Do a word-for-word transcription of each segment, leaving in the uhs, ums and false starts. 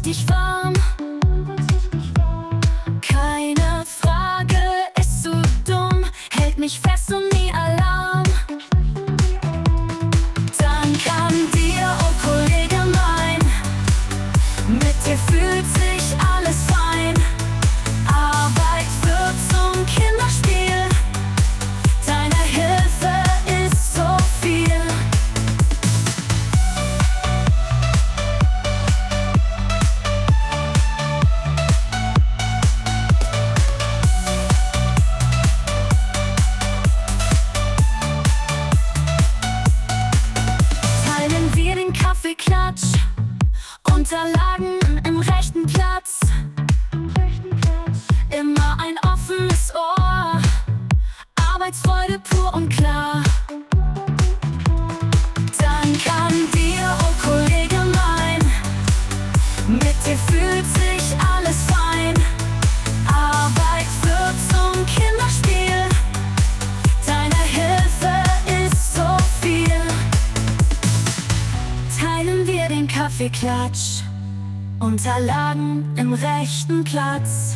dich warm. Keine Frage ist zu dumm, hält mich fest und nie Alarm. Dann kann dir, oh Kollege mein, mit dir fühlt sich alles fein. Arbeit wird zum Kinderspiel, deine Hilfe ist so viel. Teilen wir den Kaffeeklatsch, Unterlagen im rechten Platz. Immer ein offenes Ohr, Arbeitsfreude pur und klar. Dann kann dir, oh Kollege mein, mit dir fühlt sich alles fein. Arbeit wird zum Kinderspiel, deine Hilfe ist so viel. Teilen wir den Kaffeeklatsch, Unterlagen im rechten Platz.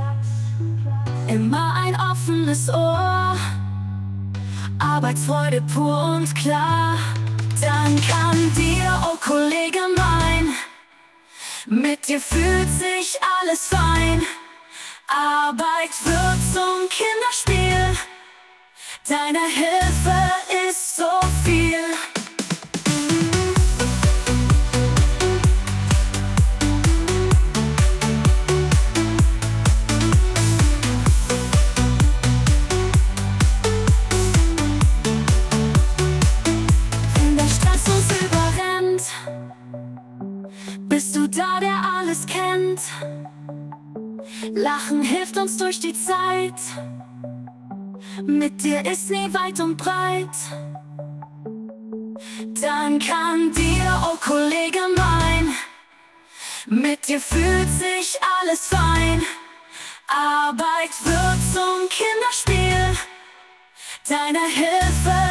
Immer ein offenes Ohr, Arbeitsfreude pur und klar. Dann kann dir, oh Kollege mein, mit dir fühlt sich alles fein. Arbeit wird zum Kinderspiel, deine Hilfe ist so viel. Bist du da, der alles kennt? Lachen hilft uns durch die Zeit. Mit dir ist nie weit und breit. Dann kann dir, oh Kollege mein, mit dir fühlt sich alles fein. Arbeit wird zum Kinderspiel, deine Hilfe